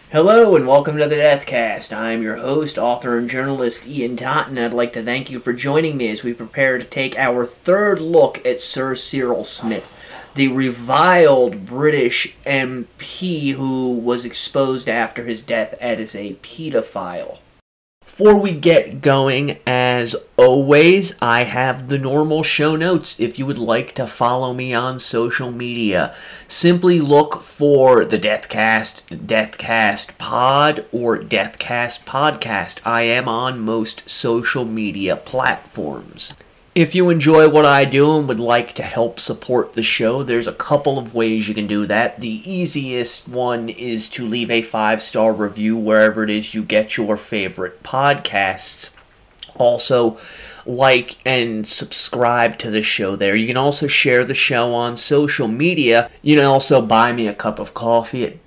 Hello and welcome to the Deathcast. I'm your host, author, and journalist Ian Totten. I'd like to thank you for joining me as we prepare to take our third look at Sir Cyril Smith, the reviled British MP who was exposed after his death as a pedophile. Before we get going, as always, I have the normal show notes if you would like to follow me on social media. Simply look for the Deathcast, Deathcast Pod, or Deathcast Podcast. I am on most social media platforms. If you enjoy what I do and would like to help support the show, there's a couple of ways you can do that. The easiest one is to leave a 5-star review wherever it is you get your favorite podcasts. Also, like and subscribe to the show there. You can also share the show on social media. You can also buy me a cup of coffee at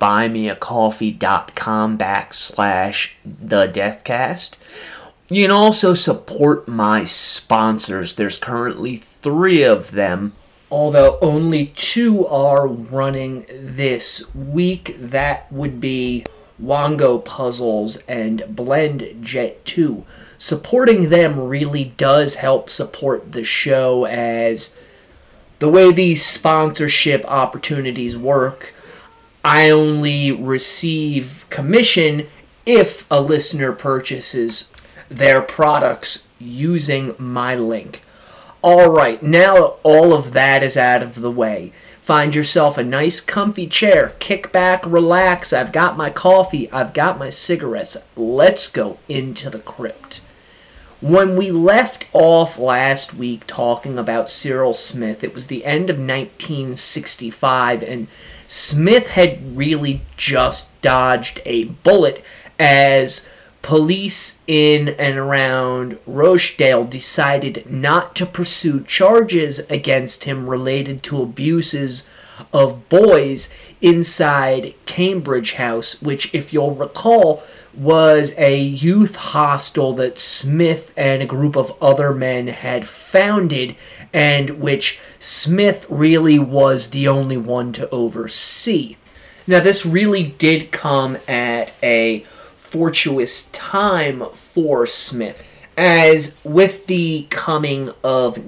buymeacoffee.com/thedeathcast. You can also support my sponsors. There's currently 3 of them, although only 2 are running this week. That would be Wongo Puzzles and BlendJet 2. Supporting them really does help support the show, as the way these sponsorship opportunities work, I only receive commission if a listener purchases their products using my link. Alright, now all of that is out of the way. Find yourself a nice comfy chair, kick back, relax. I've got my coffee, I've got my cigarettes. Let's go into the crypt. When we left off last week talking about Cyril Smith, it was the end of 1965, and Smith had really just dodged a bullet as police in and around Rochdale decided not to pursue charges against him related to abuses of boys inside Cambridge House, which, if you'll recall, was a youth hostel that Smith and a group of other men had founded, and which Smith really was the only one to oversee. Now, this really did come at a fortuitous time for Smith, as with the coming of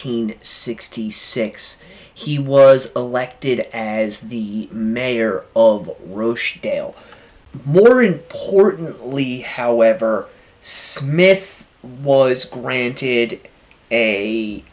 1966, he was elected as the mayor of Rochdale. More importantly, however, Smith was granted a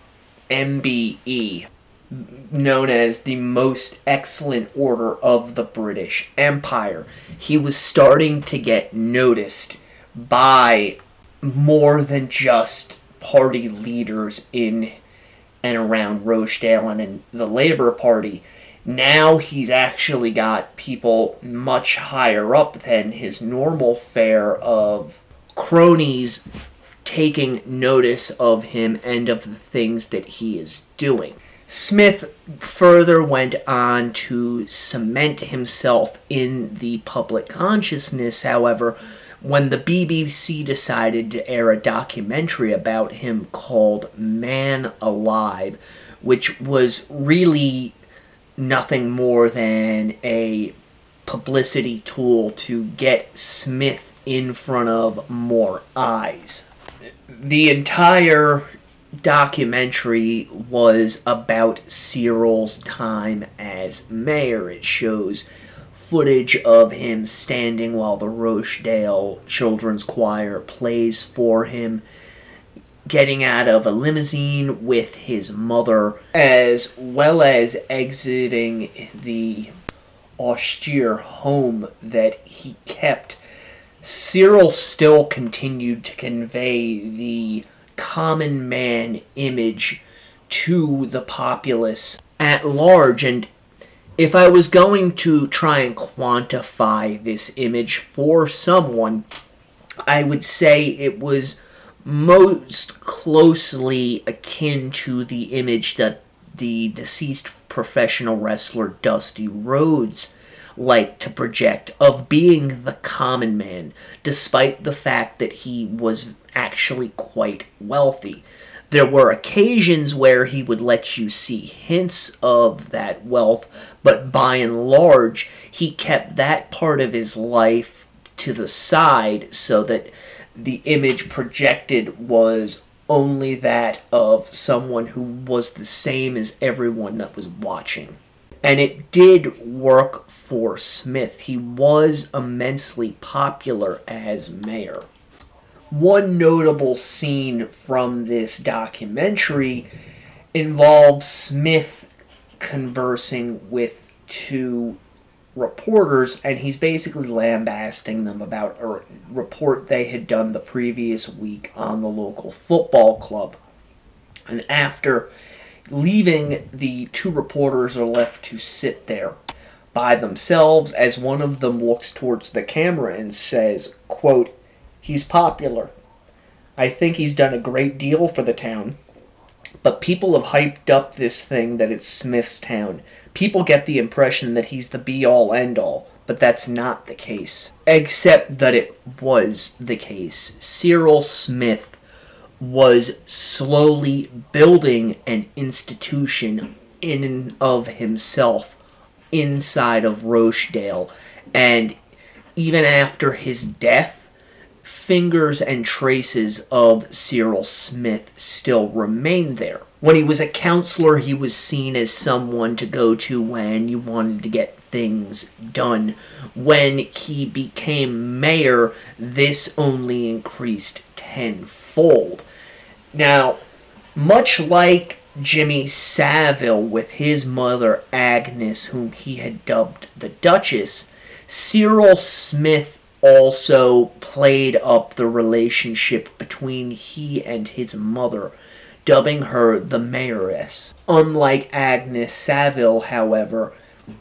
MBE, known as the Most Excellent Order of the British Empire. He was starting to get noticed by more than just party leaders in and around Rochdale and in the Labour Party. Now he's actually got people much higher up than his normal fare of cronies taking notice of him and of the things that he is doing. Smith further went on to cement himself in the public consciousness, however, when the BBC decided to air a documentary about him called Man Alive, which was really nothing more than a publicity tool to get Smith in front of more eyes. The entire documentary was about Cyril's time as mayor. It shows footage of him standing while the Rochdale Children's Choir plays for him, getting out of a limousine with his mother, as well as exiting the austere home that he kept. Cyril still continued to convey the common man image to the populace at large, and if I was going to try and quantify this image for someone, I would say it was most closely akin to the image that the deceased professional wrestler Dusty Rhodes liked to project of being the common man, despite the fact that he was actually quite wealthy. There were occasions where he would let you see hints of that wealth, but by and large, he kept that part of his life to the side so that the image projected was only that of someone who was the same as everyone that was watching. And it did work for Smith. He was immensely popular as mayor. One notable scene from this documentary involves Smith conversing with two reporters, and he's basically lambasting them about a report they had done the previous week on the local football club. And after leaving, the two reporters are left to sit there by themselves as one of them looks towards the camera and says, quote, "He's popular. I think he's done a great deal for the town. But people have hyped up this thing that it's Smith's town. People get the impression that he's the be-all, end-all, but that's not the case." Except that it was the case. Cyril Smith was slowly building an institution in and of himself inside of Rochdale, and even after his death, fingers and traces of Cyril Smith still remain there. When he was a counselor, he was seen as someone to go to when you wanted to get things done. When he became mayor, this only increased tenfold. Now, much like Jimmy Savile with his mother Agnes, whom he had dubbed the Duchess, Cyril Smith also played up the relationship between he and his mother, dubbing her the Mayoress. Unlike Agnes Savile, however,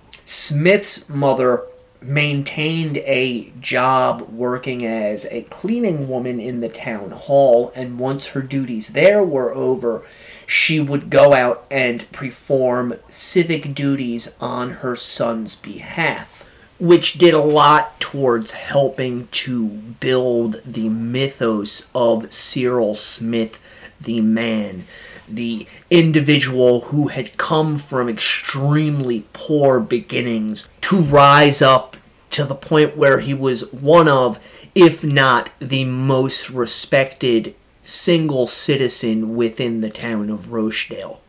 Smith's mother maintained a job working as a cleaning woman in the town hall, and once her duties there were over, she would go out and perform civic duties on her son's behalf, which did a lot towards helping to build the mythos of Cyril Smith, the man, the individual who had come from extremely poor beginnings to rise up to the point where he was one of, if not the most respected single citizen within the town of Rochdale.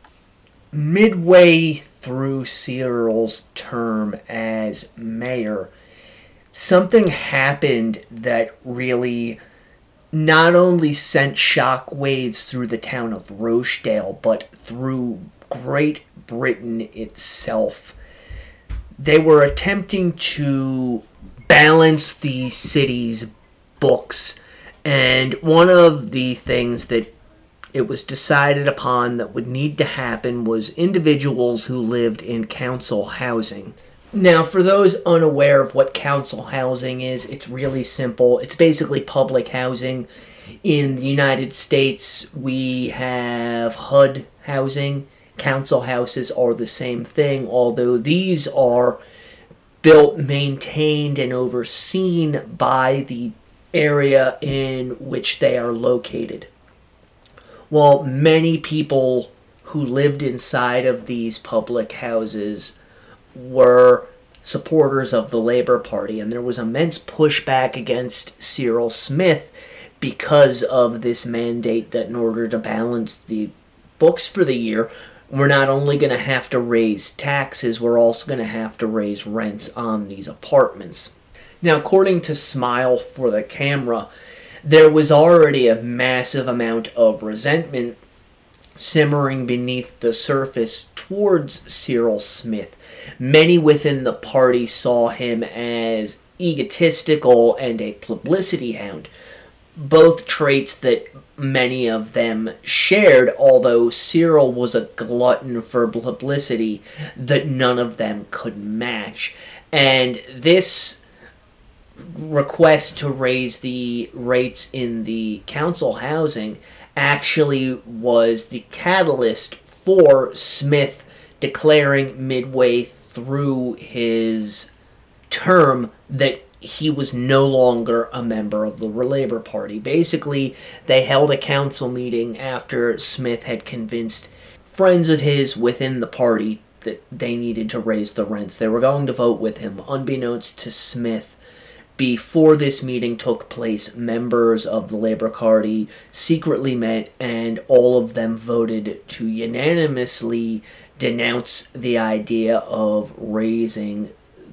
Midway through Cyril's term as mayor, something happened that really not only sent shockwaves through the town of Rochdale, but through Great Britain itself. They were attempting to balance the city's books, and one of the things that it was decided upon that would need to happen was individuals who lived in council housing. Now, for those unaware of what council housing is, it's really simple. It's basically public housing. In the United States, we have HUD housing. Council houses are the same thing, although these are built, maintained, and overseen by the area in which they are located. Well, many people who lived inside of these public houses were supporters of the Labor Party, and there was immense pushback against Cyril Smith because of this mandate that in order to balance the books for the year, we're not only going to have to raise taxes, we're also going to have to raise rents on these apartments. Now, according to Smile for the Camera, there was already a massive amount of resentment simmering beneath the surface towards Cyril Smith. Many within the party saw him as egotistical and a publicity hound, both traits that many of them shared, although Cyril was a glutton for publicity that none of them could match. And this request to raise the rates in the council housing actually was the catalyst for Smith declaring midway through his term that he was no longer a member of the Labour Party. Basically, they held a council meeting after Smith had convinced friends of his within the party that they needed to raise the rents. They were going to vote with him. Unbeknownst to Smith, before this meeting took place, members of the Labour Party secretly met, and all of them voted to unanimously denounce the idea of raising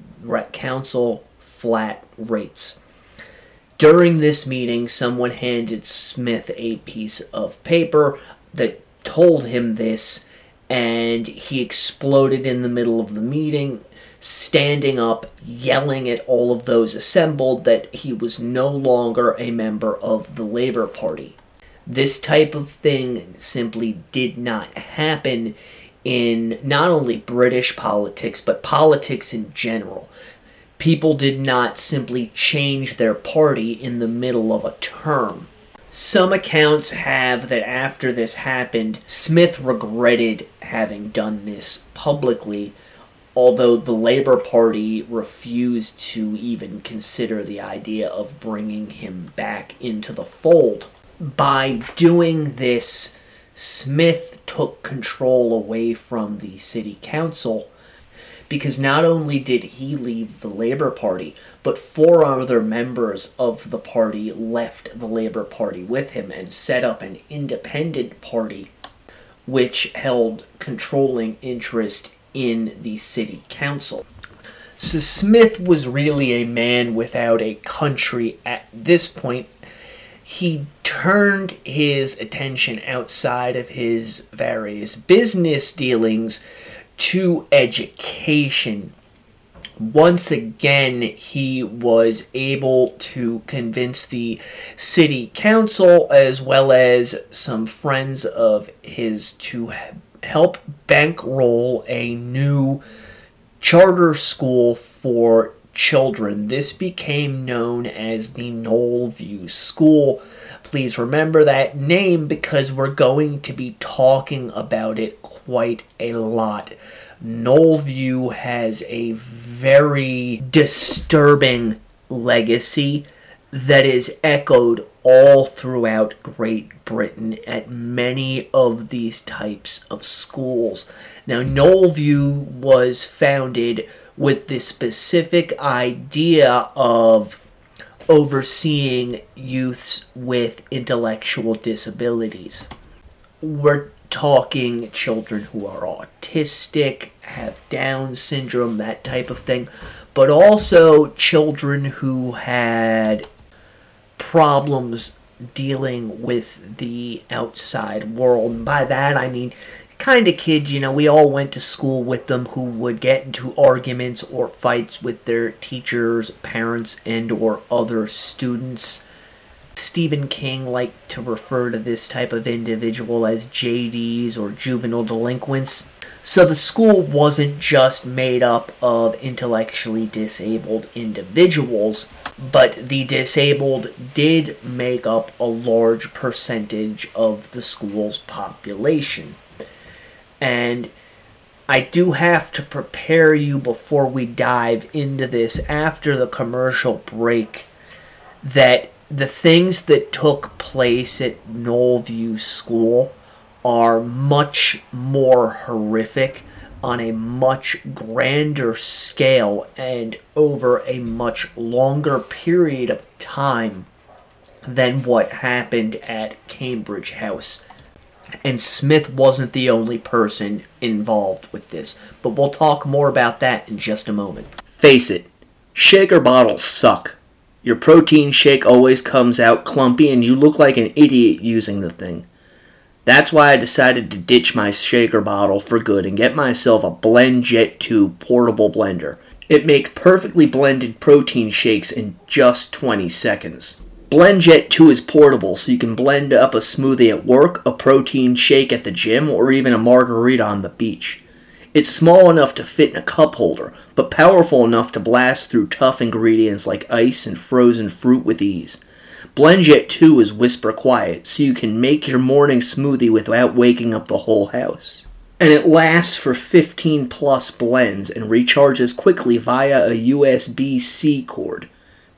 council flat rates. During this meeting, someone handed Smith a piece of paper that told him this, and he exploded in the middle of the meeting, standing up, yelling at all of those assembled that he was no longer a member of the Labour Party. This type of thing simply did not happen in not only British politics, but politics in general. People did not simply change their party in the middle of a term. Some accounts have that after this happened, Smith regretted having done this publicly, although the Labour Party refused to even consider the idea of bringing him back into the fold. By doing this, Smith took control away from the city council, because not only did he leave the Labour Party, but 4 other members of the party left the Labour Party with him and set up an independent party which held controlling interest in the city council. So Smith was really a man without a country at this point. He turned his attention outside of his various business dealings to education. Once again, he was able to convince the city council as well as some friends of his to help bankroll a new charter school for children. This became known as the Knollview School. Please remember that name because we're going to be talking about it quite a lot. Knollview has a very disturbing legacy that is echoed all throughout Great Britain at many of these types of schools. Now, Knollview was founded with the specific idea of overseeing youths with intellectual disabilities. We're talking children who are autistic, have Down syndrome, that type of thing, but also children who had problems dealing with the outside world. And by that I mean kind of kids, we all went to school with them who would get into arguments or fights with their teachers, parents, and or other students. Stephen King liked to refer to this type of individual as JDs or juvenile delinquents. So the school wasn't just made up of intellectually disabled individuals, but the disabled did make up a large percentage of the school's population. And I do have to prepare you before we dive into this after the commercial break that the things that took place at Knollview School are much more horrific on a much grander scale and over a much longer period of time than what happened at Cambridge House. And Smith wasn't the only person involved with this, but we'll talk more about that in just a moment. Face it, shaker bottles suck. Your protein shake always comes out clumpy and you look like an idiot using the thing. That's why I decided to ditch my shaker bottle for good and get myself a BlendJet 2 portable blender. It makes perfectly blended protein shakes in just 20 seconds. BlendJet 2 is portable, so you can blend up a smoothie at work, a protein shake at the gym, or even a margarita on the beach. It's small enough to fit in a cup holder, but powerful enough to blast through tough ingredients like ice and frozen fruit with ease. BlendJet 2 is whisper quiet, so you can make your morning smoothie without waking up the whole house. And it lasts for 15 plus blends and recharges quickly via a USB-C cord.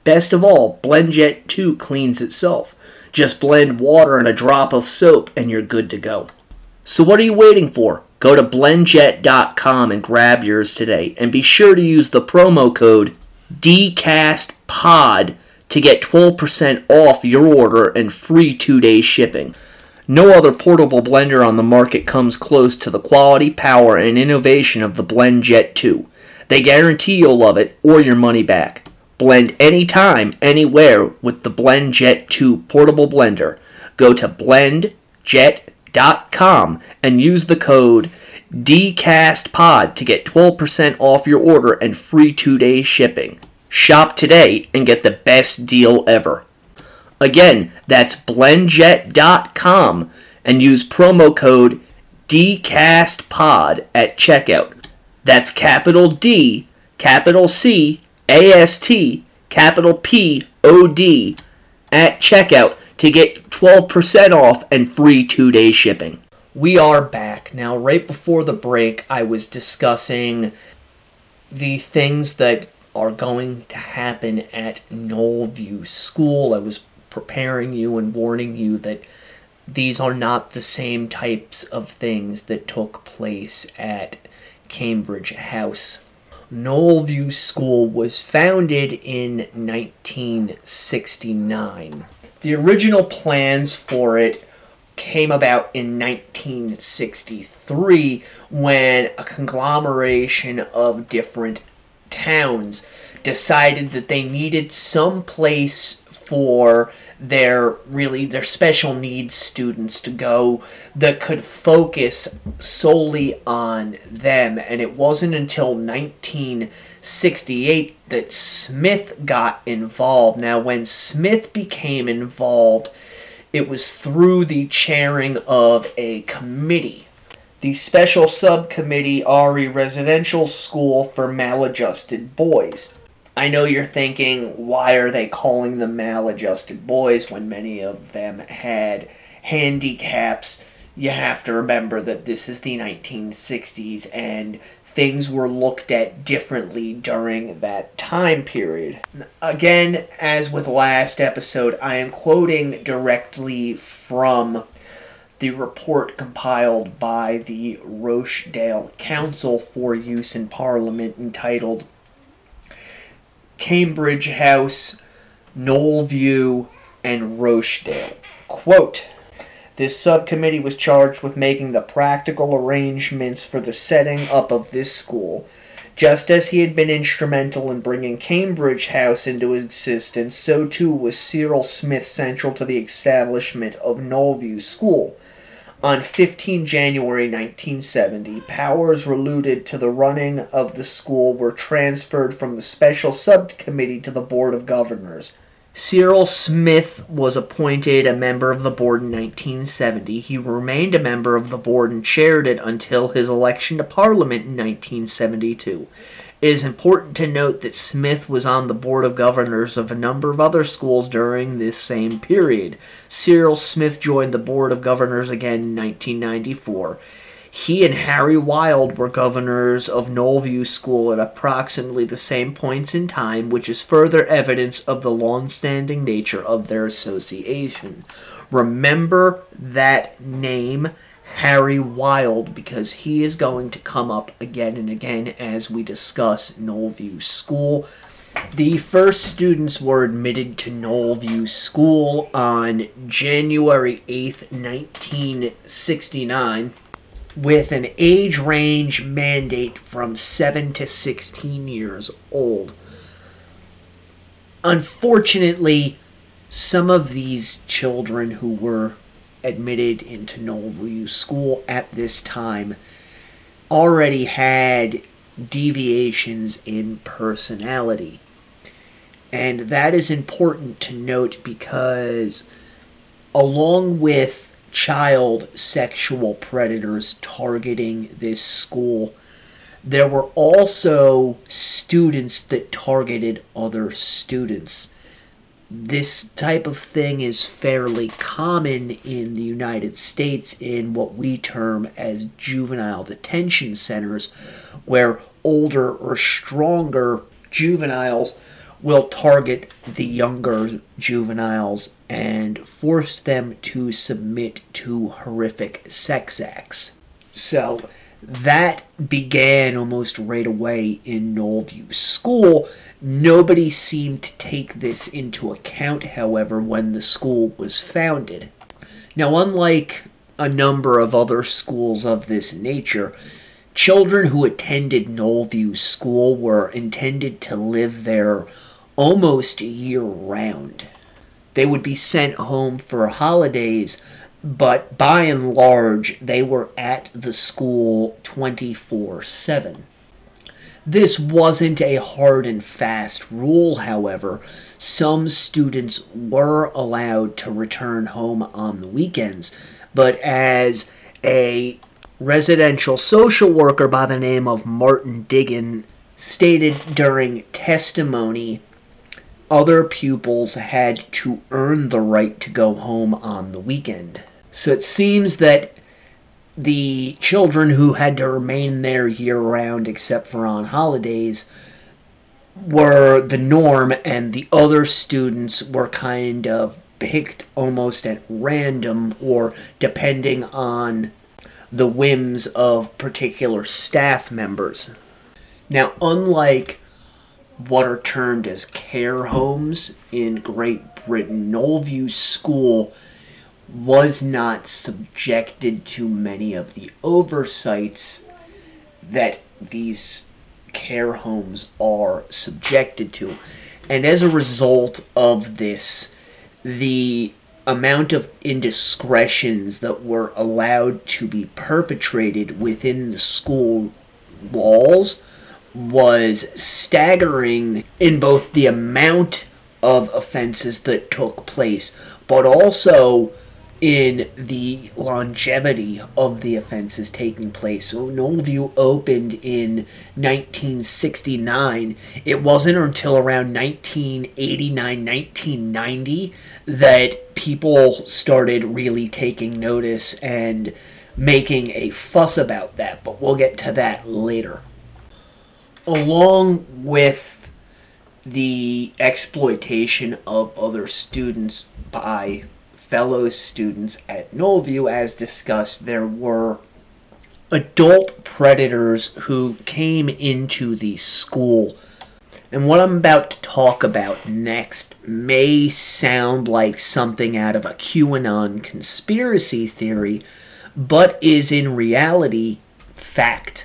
Best of all, BlendJet 2 cleans itself. Just blend water and a drop of soap and you're good to go. So what are you waiting for? Go to blendjet.com and grab yours today. And be sure to use the promo code DCASTPOD to get 12% off your order and free 2-day shipping. No other portable blender on the market comes close to the quality, power, and innovation of the BlendJet 2. They guarantee you'll love it or your money back. Blend anytime, anywhere with the BlendJet 2 portable blender. Go to blendjet.com and use the code DCASTPOD to get 12% off your order and free 2-day shipping. Shop today and get the best deal ever. Again, that's blendjet.com and use promo code DCASTPOD at checkout. That's capital D, capital C, AST, capital POD at checkout to get 12% off and free 2-day shipping. We are back. Now, right before the break, I was discussing the things that are going to happen at Knollview School. I was preparing you and warning you that these are not the same types of things that took place at Cambridge House. Knollview School was founded in 1969. The original plans for it came about in 1963 when a conglomeration of different towns decided that they needed some place for their special needs students to go that could focus solely on them. And it wasn't until 1968 that Smith got involved. Now, when Smith became involved, it was through the chairing of a committee. The Special Subcommittee RE Residential School for Maladjusted Boys. I know you're thinking, why are they calling them maladjusted boys when many of them had handicaps? You have to remember that this is the 1960s and things were looked at differently during that time period. Again, as with last episode, I am quoting directly from the report compiled by the Rochdale Council for Use in Parliament entitled Cambridge House, Knollview, and Rochdale. Quote, this subcommittee was charged with making the practical arrangements for the setting up of this school. Just as he had been instrumental in bringing Cambridge House into existence, so too was Cyril Smith central to the establishment of Knollview School. On 15 January 1970, powers related to the running of the school were transferred from the Special Subcommittee to the Board of Governors. Cyril Smith was appointed a member of the board in 1970. He remained a member of the board and chaired it until his election to Parliament in 1972. It is important to note that Smith was on the Board of Governors of a number of other schools during this same period. Cyril Smith joined the Board of Governors again in 1994. He and Harry Wild were governors of Knollview School at approximately the same points in time, which is further evidence of the long-standing nature of their association. Remember that name, Harry Wild, because he is going to come up again and again as we discuss Knollview School. The first students were admitted to Knollview School on January 8th, 1969, with an age range mandate from 7 to 16 years old. Unfortunately, some of these children who were admitted into Knollview School at this time already had deviations in personality. And that is important to note because along with child sexual predators targeting this school, there were also students that targeted other students. This type of thing is fairly common in the United States in what we term as juvenile detention centers, where older or stronger juveniles will target the younger juveniles and force them to submit to horrific sex acts. So that began almost right away in Knollview School. Nobody seemed to take this into account, however, when the school was founded. Now, unlike a number of other schools of this nature, children who attended Knollview School were intended to live there almost year-round. They would be sent home for holidays, but by and large, they were at the school 24/7. This wasn't a hard and fast rule, however. Some students were allowed to return home on the weekends, but as a residential social worker by the name of Martin Diggin stated during testimony, other pupils had to earn the right to go home on the weekend. So it seems that the children who had to remain there year-round except for on holidays were the norm, and the other students were kind of picked almost at random or depending on the whims of particular staff members. Now, unlike what are termed as care homes in Great Britain, Knollview School was not subjected to many of the oversights that these care homes are subjected to. And as a result of this, the amount of indiscretions that were allowed to be perpetrated within the school walls was staggering in both the amount of offenses that took place, but also in the longevity of the offenses taking place. So Knollview opened in 1969. It wasn't until around 1989, 1990 that people started really taking notice and making a fuss about that, but we'll get to that later. Along with the exploitation of other students by fellow students at Knollview, as discussed, there were adult predators who came into the school. And what I'm about to talk about next may sound like something out of a QAnon conspiracy theory, but is in reality fact.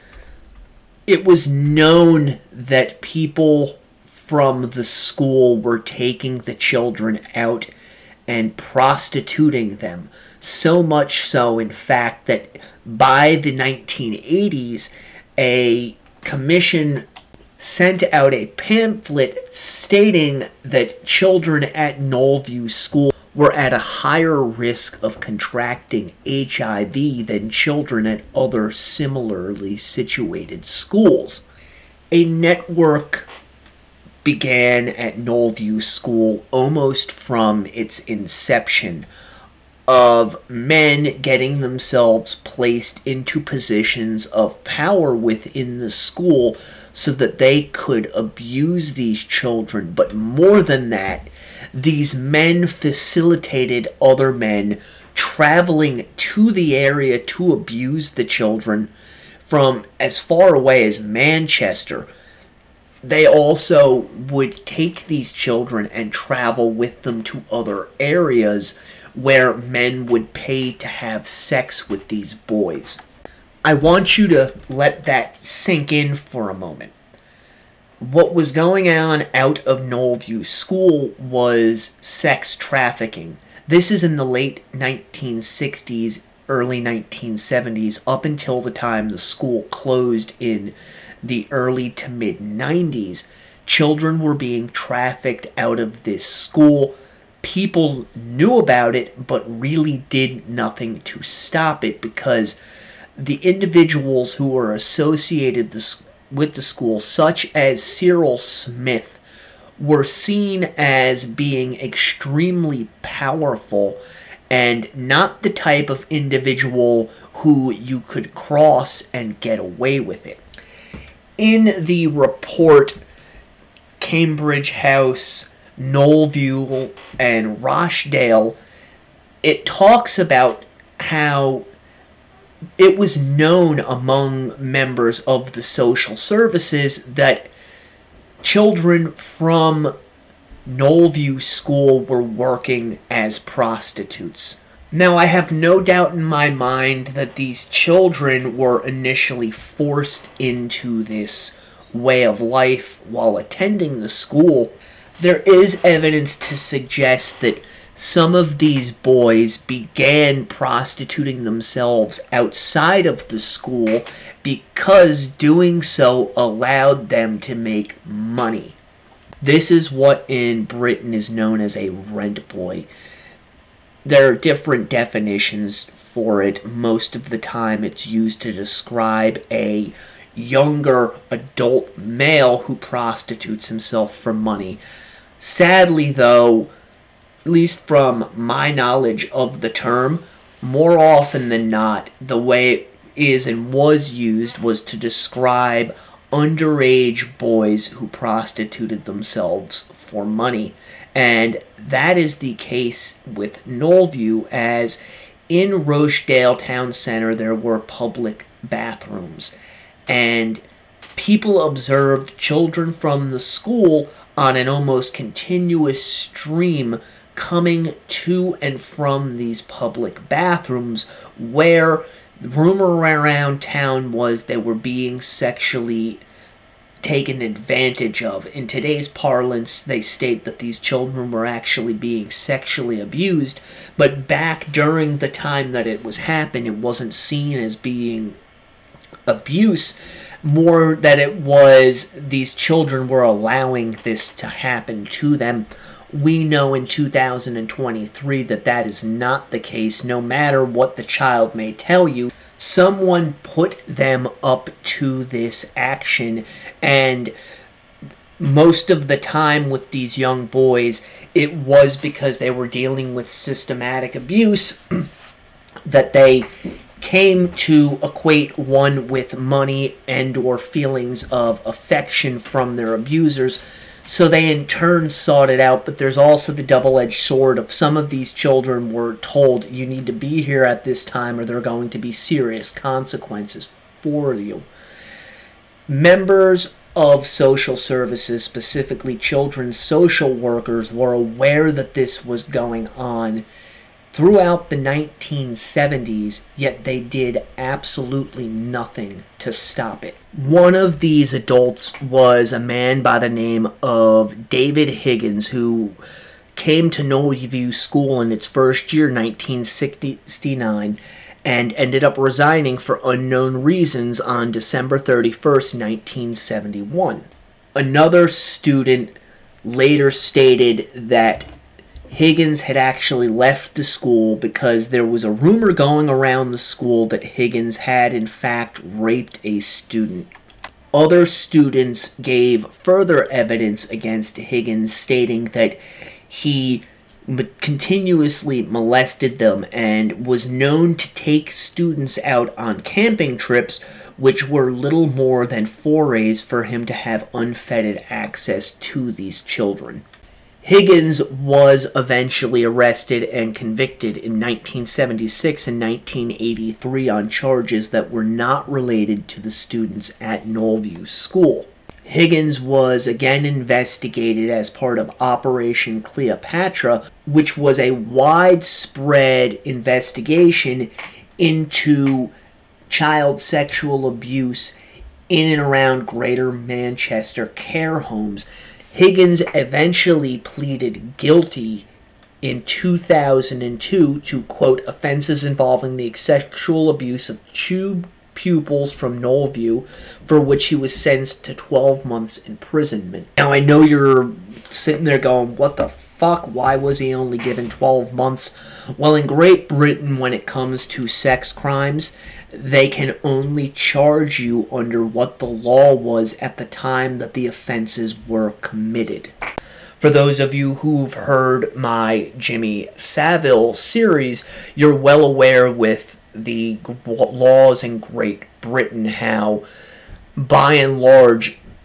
It was known that people from the school were taking the children out and prostituting them. So much so, in fact, that by the 1980s, a commission sent out a pamphlet stating that children at Knollview School were at a higher risk of contracting HIV than children at other similarly situated schools. A network began at Knollview School almost from its inception of men getting themselves placed into positions of power within the school so that they could abuse these children. But more than that, these men facilitated other men traveling to the area to abuse the children from as far away as Manchester. They also would take these children and travel with them to other areas where men would pay to have sex with these boys. I want you to let that sink in for a moment. What was going on out of Knollview School was sex trafficking. This is in the late 1960s, early 1970s, up until the time the school closed in the early to mid-90s. Children were being trafficked out of this school. People knew about it, but really did nothing to stop it because the individuals who were associated with the school, such as Cyril Smith, were seen as being extremely powerful and not the type of individual who you could cross and get away with it. In the report Cambridge House, Knollview, and Rochdale, it talks about how it was known among members of the social services that children from Knollview School were working as prostitutes. Now, I have no doubt in my mind that these children were initially forced into this way of life while attending the school. There is evidence to suggest that some of these boys began prostituting themselves outside of the school because doing so allowed them to make money. This is what in Britain is known as a rent boy. There are different definitions for it. Most of the time it's used to describe a younger adult male who prostitutes himself for money. Sadly, though, at least from my knowledge of the term, more often than not, the way it is and was used was to describe underage boys who prostituted themselves for money. And that is the case with Knollview, as in Rochdale Town Center there were public bathrooms. And people observed children from the school on an almost continuous stream coming to and from these public bathrooms, where the rumor around town was they were being sexually taken advantage of. In today's parlance, they state that these children were actually being sexually abused, but back during the time that it was happening, it wasn't seen as being abuse, more that it was these children were allowing this to happen to them. We know in 2023 that that is not the case. No matter what the child may tell you, someone put them up to this action, and most of the time with these young boys, it was because they were dealing with systematic abuse that they came to equate one with money and or feelings of affection from their abusers. So they in turn sought it out, but there's also the double-edged sword of some of these children were told, you need to be here at this time or there are going to be serious consequences for you. Members of social services, specifically children's social workers, were aware that this was going on throughout the 1970s, yet they did absolutely nothing to stop it. One of these adults was a man by the name of David Higgins, who came to Knollview School in its first year, 1969, and ended up resigning for unknown reasons on December 31st, 1971. Another student later stated that Higgins had actually left the school because there was a rumor going around the school that Higgins had in fact raped a student. Other students gave further evidence against Higgins, stating that he continuously molested them and was known to take students out on camping trips, which were little more than forays for him to have unfettered access to these children. Higgins was eventually arrested and convicted in 1976 and 1983 on charges that were not related to the students at Knollview School. Higgins was again investigated as part of Operation Cleopatra, which was a widespread investigation into child sexual abuse in and around Greater Manchester care homes. Higgins eventually pleaded guilty in 2002 to, quote, offenses involving the sexual abuse of two pupils from Knollview, for which he was sentenced to 12 months imprisonment. Now, I know you're sitting there going, what the fuck? Why was he only given 12 months? Well, in Great Britain, when it comes to sex crimes, they can only charge you under what the law was at the time that the offenses were committed. For those of you who've heard my Jimmy Savile series, you're well aware with the laws in Great Britain how, by and large,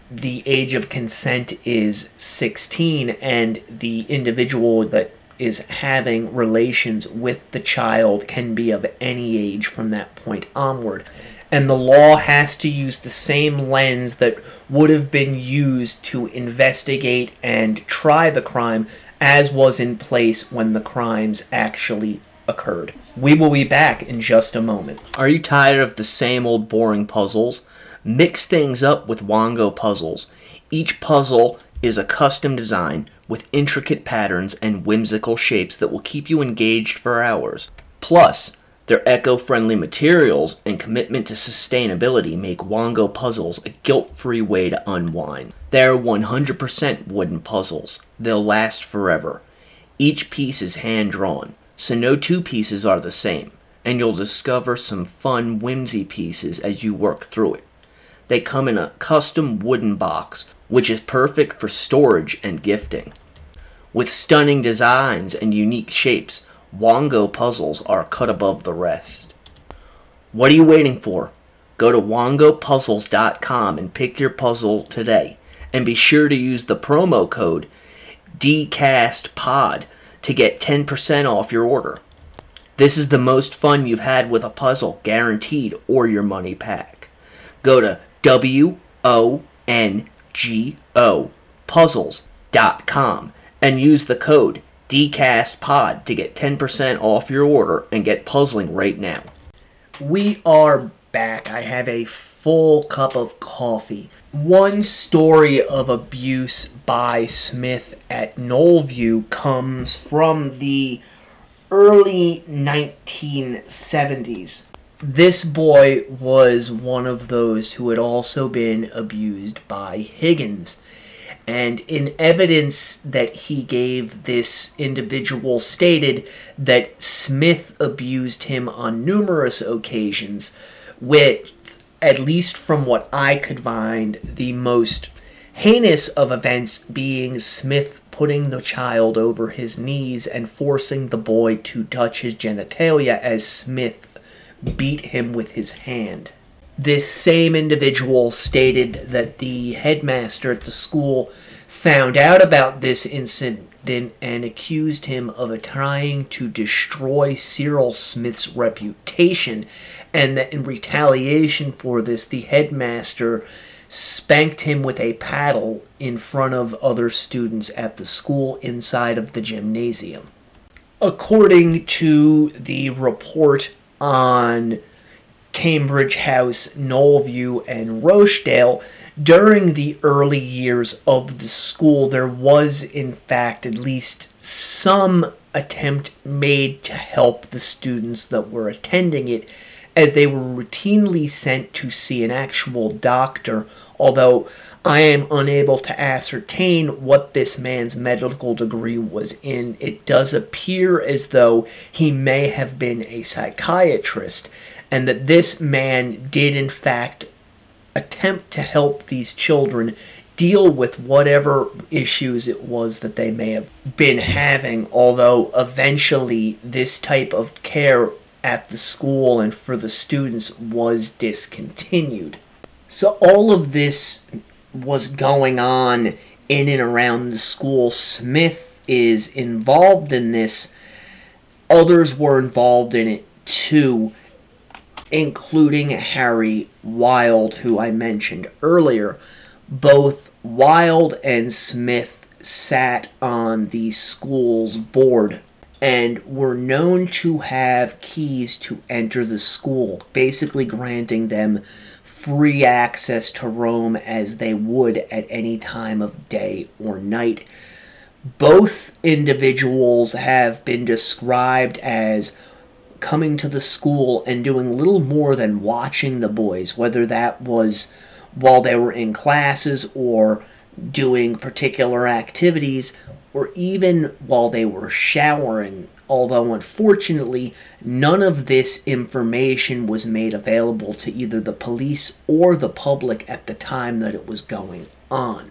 the age of consent is 16 and the individual that is having relations with the child can be of any age from that point onward. And the law has to use the same lens that would have been used to investigate and try the crime as was in place when the crimes actually occurred. We will be back in just a moment. Are you tired of the same old boring puzzles? Mix things up with Wongo puzzles. Each puzzle is a custom design with intricate patterns and whimsical shapes that will keep you engaged for hours. Plus, their eco-friendly materials and commitment to sustainability make Wongo puzzles a guilt-free way to unwind. They're 100% wooden puzzles. They'll last forever. Each piece is hand-drawn, so no two pieces are the same, and you'll discover some fun whimsy pieces as you work through it. They come in a custom wooden box, which is perfect for storage and gifting. With stunning designs and unique shapes, Wongo puzzles are cut above the rest. What are you waiting for? Go to wongopuzzles.com and pick your puzzle today. And be sure to use the promo code DCASTPOD to get 10% off your order. This is the most fun you've had with a puzzle, guaranteed, or your money back. Go to WONGO puzzles.com and use the code DCASTPOD to get 10% off your order and get puzzling right now. We are back. I have a full cup of coffee. One story of abuse by Smith at Knollview comes from the early 1970s. This boy was one of those who had also been abused by Higgins. And in evidence that he gave, this individual stated that Smith abused him on numerous occasions, with, at least from what I could find, the most heinous of events being Smith putting the child over his knees and forcing the boy to touch his genitalia as Smith beat him with his hand. This same individual stated that the headmaster at the school found out about this incident and accused him of trying to destroy Cyril Smith's reputation, and that in retaliation for this, the headmaster spanked him with a paddle in front of other students at the school inside of the gymnasium. According to the report on Cambridge House, Knollview, and Rochdale, during the early years of the school, there was, in fact, at least some attempt made to help the students that were attending it, as they were routinely sent to see an actual doctor, although I am unable to ascertain what this man's medical degree was in. It does appear as though he may have been a psychiatrist, and that this man did, in fact, attempt to help these children deal with whatever issues it was that they may have been having, although eventually this type of care at the school and for the students was discontinued. So all of this was going on in and around the school. Smith is involved in this. Others were involved in it too, including Harry Wild, who I mentioned earlier. Both Wild and Smith sat on the school's board and were known to have keys to enter the school, basically granting them free access to roam as they would at any time of day or night. Both individuals have been described as coming to the school and doing little more than watching the boys, whether that was while they were in classes or doing particular activities, or even while they were showering, although unfortunately none of this information was made available to either the police or the public at the time that it was going on.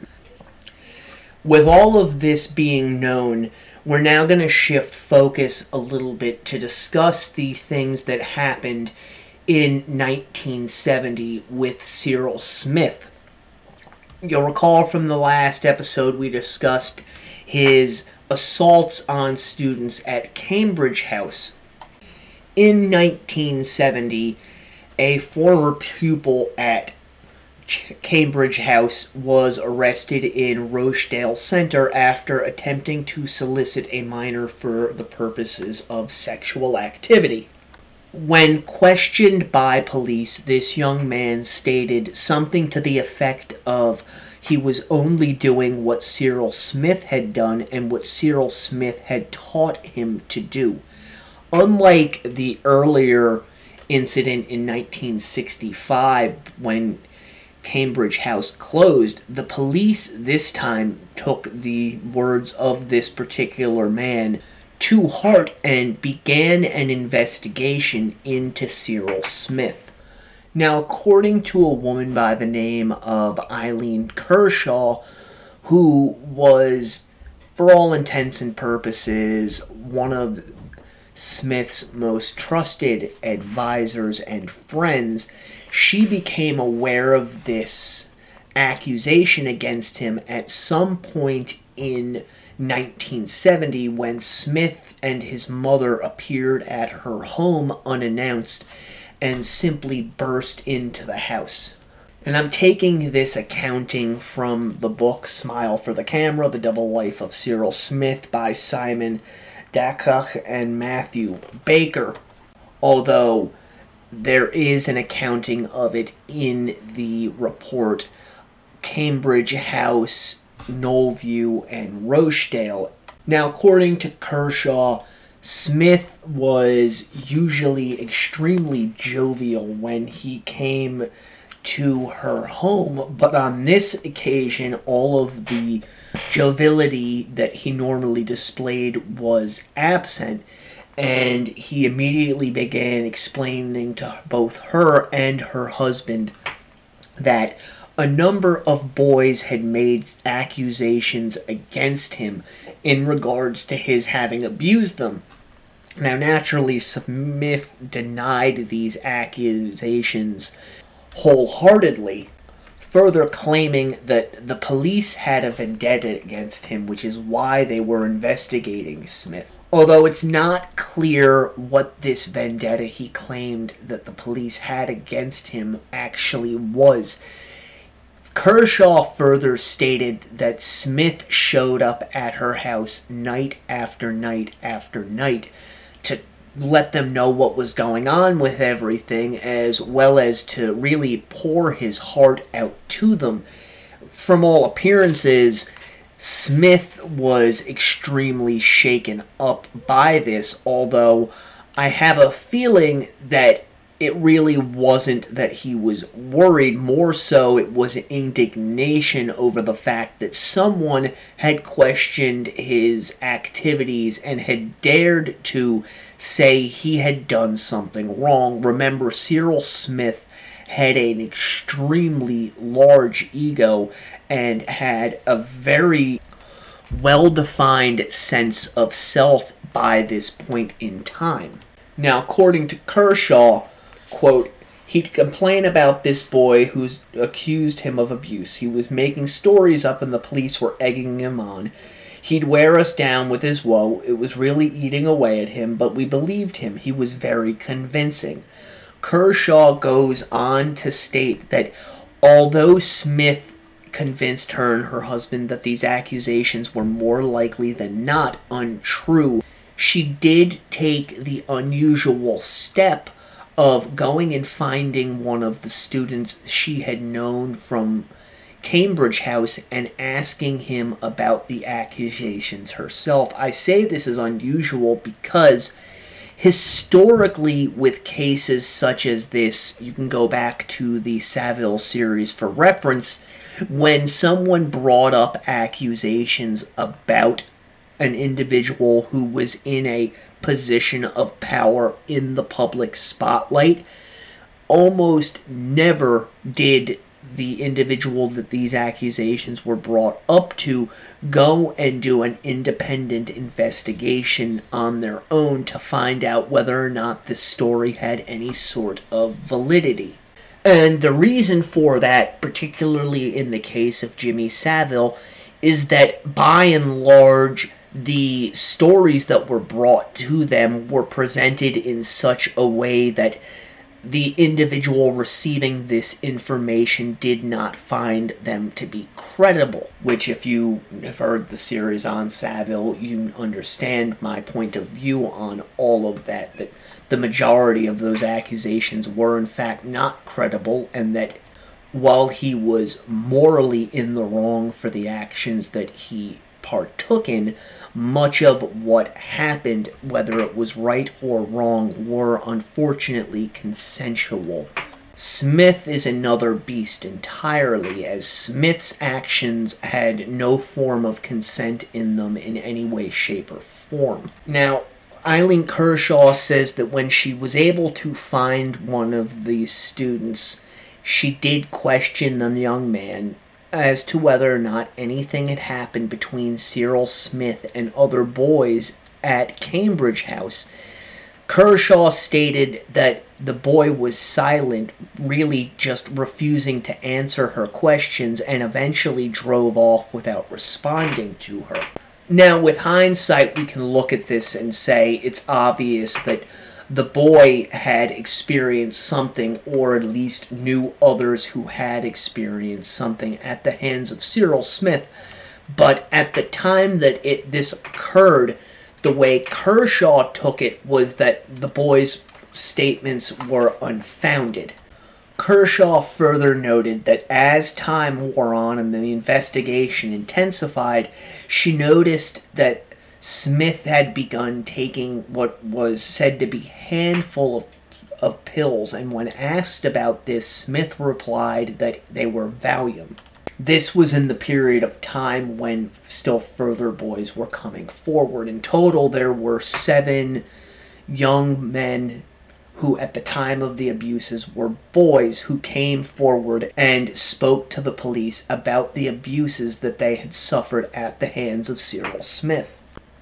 With all of this being known, we're now going to shift focus a little bit to discuss the things that happened in 1970 with Cyril Smith. You'll recall from the last episode we discussed his assaults on students at Cambridge House. In 1970, a former pupil at Cambridge House was arrested in Rochdale Center after attempting to solicit a minor for the purposes of sexual activity. When questioned by police, this young man stated something to the effect of he was only doing what Cyril Smith had done and what Cyril Smith had taught him to do. Unlike the earlier incident in 1965 when Cambridge House closed, the police this time took the words of this particular man to heart and began an investigation into Cyril Smith. Now, according to a woman by the name of Eileen Kershaw, who was, for all intents and purposes, one of Smith's most trusted advisors and friends, she became aware of this accusation against him at some point in 1970 when Smith and his mother appeared at her home unannounced and simply burst into the house. And I'm taking this accounting from the book Smile for the Camera, The Double Life of Cyril Smith by Simon Dakach and Matthew Baker, although there is an accounting of it in the report Cambridge House, Knollview, and Rochdale. Now, according to Kershaw, Smith was usually extremely jovial when he came to her home, but on this occasion, all of the joviality that he normally displayed was absent, and he immediately began explaining to both her and her husband that a number of boys had made accusations against him in regards to his having abused them. Now, naturally, Smith denied these accusations wholeheartedly, further claiming that the police had a vendetta against him, which is why they were investigating Smith. Although it's not clear what this vendetta he claimed that the police had against him actually was. Kershaw further stated that Smith showed up at her house night after night after night to let them know what was going on with everything, as well as to really pour his heart out to them. From all appearances, Smith was extremely shaken up by this, although I have a feeling that it really wasn't that he was worried. More so, it was indignation over the fact that someone had questioned his activities and had dared to say he had done something wrong. Remember, Cyril Smith had an extremely large ego and had a very well-defined sense of self by this point in time. Now, according to Kershaw, quote, he'd complain about this boy who's accused him of abuse. He was making stories up and the police were egging him on. He'd wear us down with his woe. It was really eating away at him, but we believed him. He was very convincing. Kershaw goes on to state that although Smith convinced her and her husband that these accusations were more likely than not untrue, she did take the unusual step of going and finding one of the students she had known from Cambridge House and asking him about the accusations herself. I say this is unusual because historically, with cases such as this, you can go back to the Saville series for reference, when someone brought up accusations about an individual who was in a position of power in the public spotlight, almost never did the individual that these accusations were brought up to go and do an independent investigation on their own to find out whether or not this story had any sort of validity. And the reason for that, particularly in the case of Jimmy Savile, is that by and large, the stories that were brought to them were presented in such a way that the individual receiving this information did not find them to be credible. Which, if you have heard the series on Savile, you understand my point of view on all of that. That the majority of those accusations were in fact not credible, and that while he was morally in the wrong for the actions that he partook in, much of what happened, whether it was right or wrong, were unfortunately consensual. Smith is another beast entirely, as Smith's actions had no form of consent in them in any way, shape, or form. Now, Eileen Kershaw says that when she was able to find one of these students, she did question the young man as to whether or not anything had happened between Cyril Smith and other boys at Cambridge House. Kershaw stated that the boy was silent, really just refusing to answer her questions, and eventually drove off without responding to her. Now, with hindsight, we can look at this and say it's obvious that the boy had experienced something, or at least knew others who had experienced something at the hands of Cyril Smith. But at the time that this occurred, the way Kershaw took it was that the boy's statements were unfounded. Kershaw further noted that as time wore on and the investigation intensified, she noticed that Smith had begun taking what was said to be handful of pills, and when asked about this, Smith replied that they were Valium. This was in the period of time when still further boys were coming forward. In total, there were 7 young men who at the time of the abuses were boys who came forward and spoke to the police about the abuses that they had suffered at the hands of Cyril Smith.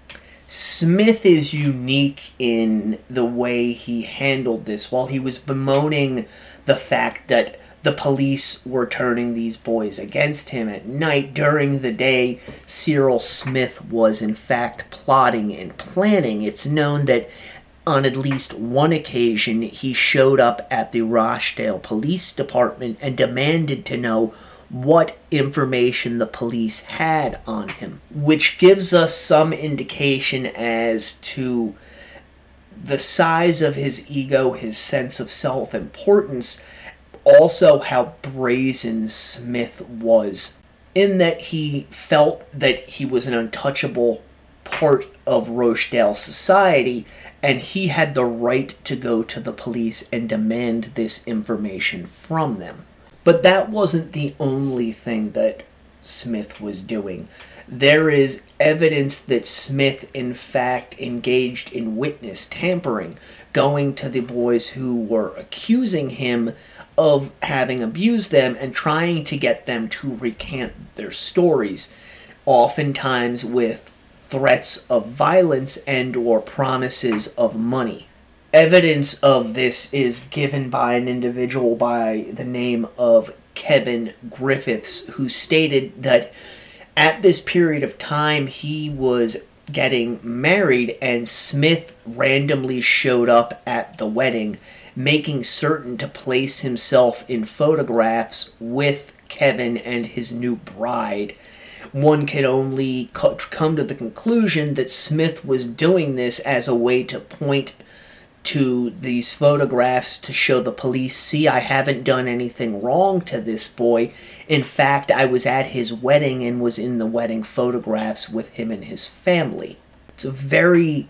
Smith is unique in the way he handled this. While he was bemoaning the fact that the police were turning these boys against him at night, during the day, Cyril Smith was in fact plotting and planning. It's known that on at least one occasion, he showed up at the Rochdale Police Department and demanded to know what information the police had on him, which gives us some indication as to the size of his ego, his sense of self-importance, also how brazen Smith was, in that he felt that he was an untouchable part of Rochdale society, and he had the right to go to the police and demand this information from them. But that wasn't the only thing that Smith was doing. There is evidence that Smith, in fact, engaged in witness tampering, going to the boys who were accusing him of having abused them and trying to get them to recant their stories, oftentimes with threats of violence and or promises of money. Evidence of this is given by an individual by the name of Kevin Griffiths, who stated that at this period of time he was getting married and Smith randomly showed up at the wedding, making certain to place himself in photographs with Kevin and his new bride. One can only come to the conclusion that Smith was doing this as a way to point to these photographs to show the police, see, I haven't done anything wrong to this boy. In fact, I was at his wedding and was in the wedding photographs with him and his family. It's a very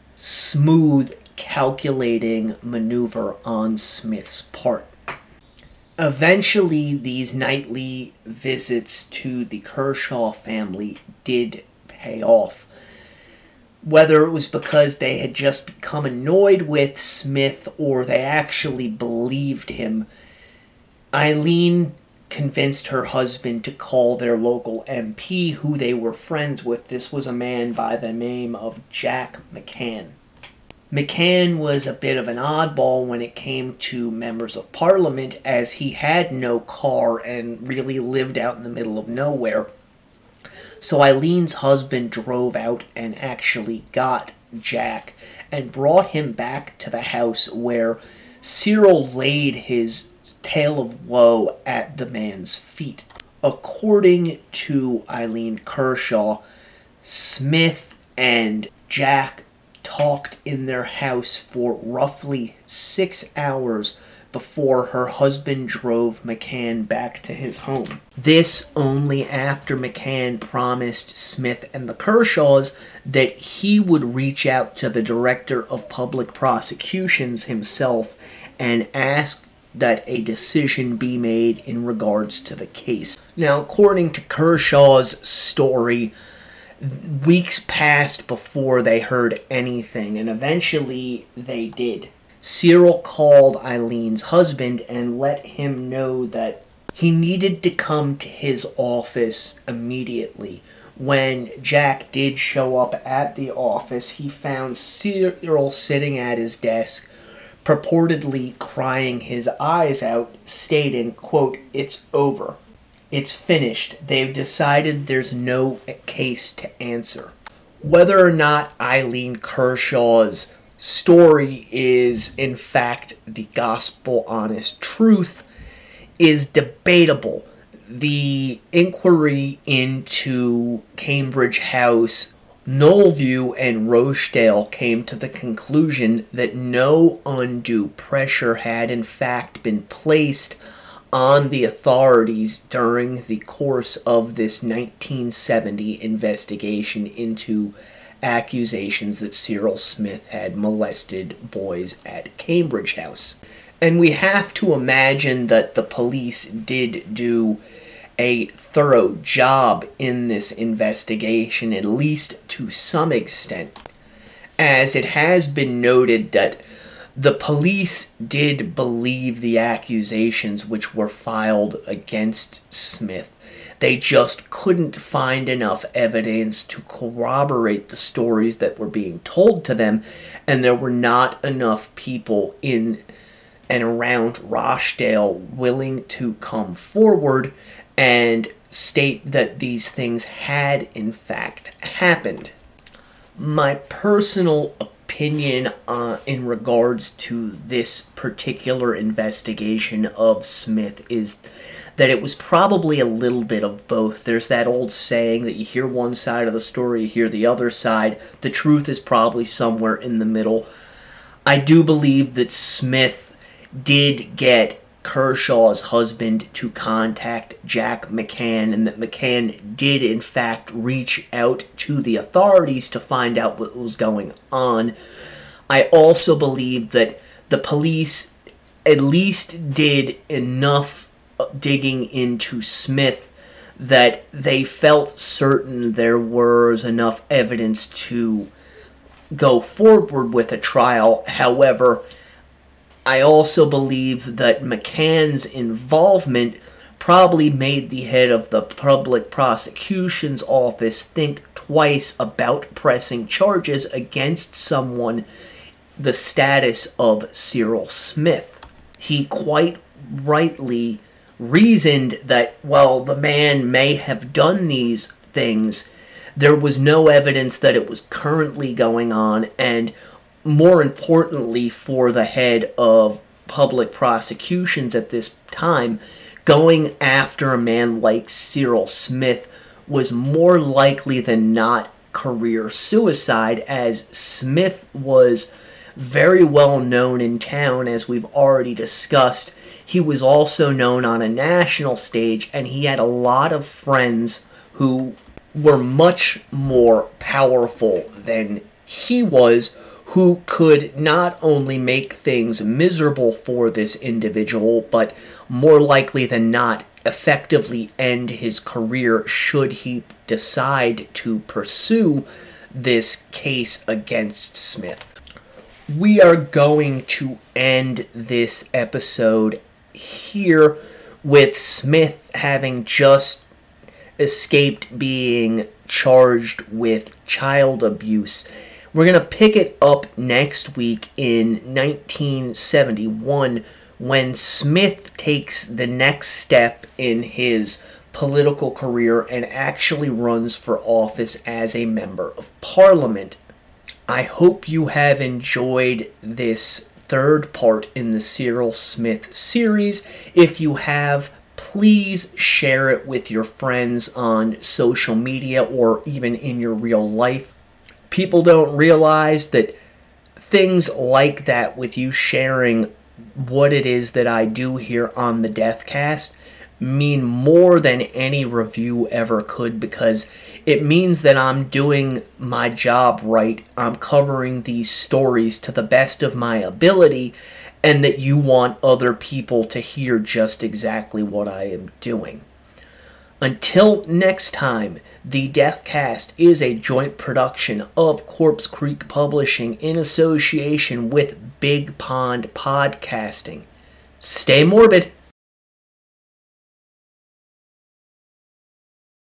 smooth, calculating maneuver on Smith's part. Eventually, these nightly visits to the Kershaw family did pay off. Whether it was because they had just become annoyed with Smith or they actually believed him, Eileen convinced her husband to call their local MP, who they were friends with. This was a man by the name of Jack McCann. McCann was a bit of an oddball when it came to members of parliament, as he had no car and really lived out in the middle of nowhere. So Eileen's husband drove out and actually got Jack and brought him back to the house, where Cyril laid his tale of woe at the man's feet. According to Eileen Kershaw, Smith and Jack talked in their house for roughly 6 hours before her husband drove McCann back to his home. This only after McCann promised Smith and the Kershaws that he would reach out to the Director of Public Prosecutions himself and ask that a decision be made in regards to the case. Now, according to Kershaw's story, weeks passed before they heard anything, and eventually they did. Cyril called Eileen's husband and let him know that he needed to come to his office immediately. When Jack did show up at the office, he found Cyril sitting at his desk, purportedly crying his eyes out, stating, quote, "It's over. It's finished. They've decided there's no case to answer." Whether or not Eileen Kershaw's story is, in fact, the gospel honest truth is debatable. The inquiry into Cambridge House, Knollview, and Rochdale came to the conclusion that no undue pressure had in fact been placed on the authorities during the course of this 1970 investigation into accusations that Cyril Smith had molested boys at Cambridge House. And we have to imagine that the police did do a thorough job in this investigation, at least to some extent, as it has been noted that the police did believe the accusations which were filed against Smith. They just couldn't find enough evidence to corroborate the stories that were being told to them, and there were not enough people in and around Rochdale willing to come forward and state that these things had in fact happened. My personal opinion in regards to this particular investigation of Smith is that it was probably a little bit of both. There's that old saying that you hear one side of the story, you hear the other side. The truth is probably somewhere in the middle. I do believe that Smith did get Kershaw's husband to contact Jack McCann, and that McCann did in fact reach out to the authorities to find out what was going on. I also believe that the police at least did enough digging into Smith that they felt certain there was enough evidence to go forward with a trial. However, I also believe that McCann's involvement probably made the head of the public prosecution's office think twice about pressing charges against someone the status of Cyril Smith. He quite rightly reasoned that, while the man may have done these things, there was no evidence that it was currently going on, and more importantly for the head of public prosecutions at this time, going after a man like Cyril Smith was more likely than not career suicide, as Smith was very well known in town, as we've already discussed. He was also known on a national stage, and he had a lot of friends who were much more powerful than he was, who could not only make things miserable for this individual, but more likely than not effectively end his career should he decide to pursue this case against Smith. We are going to end this episode here with Smith having just escaped being charged with child abuse. We're going to pick it up next week in 1971 when Smith takes the next step in his political career and actually runs for office as a member of Parliament. I hope you have enjoyed this third part in the Cyril Smith series. If you have, please share it with your friends on social media or even in your real life. People don't realize that things like that, with you sharing what it is that I do here on the Deathcast, mean more than any review ever could, because it means that I'm doing my job right. I'm covering these stories to the best of my ability, and that you want other people to hear just exactly what I am doing. Until next time, the Deathcast is a joint production of Corpse Creek Publishing in association with Big Pond Podcasting. Stay morbid.